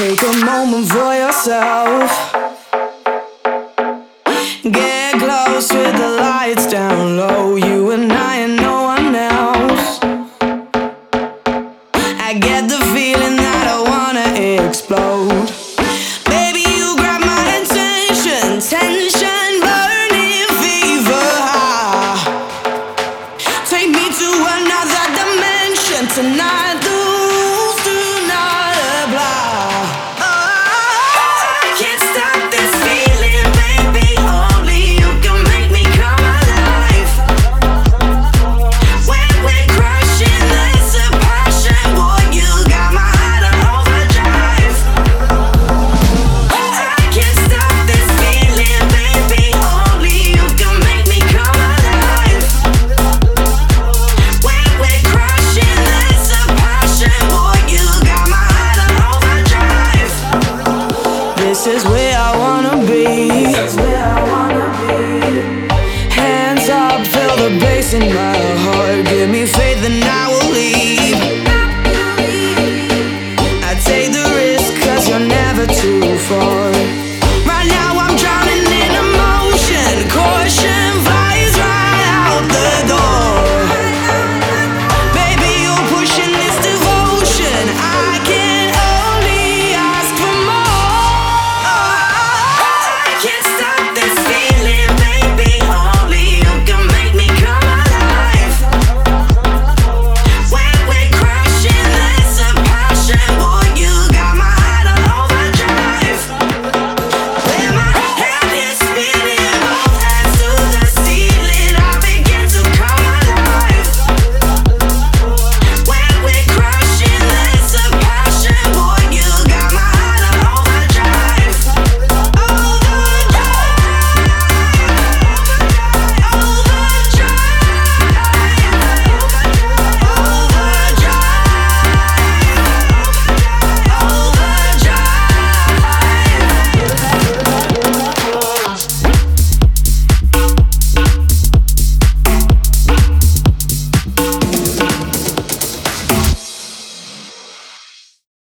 Take a moment for yourself. Get close with the lights down low. You and I and no one else. I get the feeling that I wanna explode. Baby, you grab my attention. Tension, burning fever high. Take me to another dimension tonight. The rules do not apply. This is where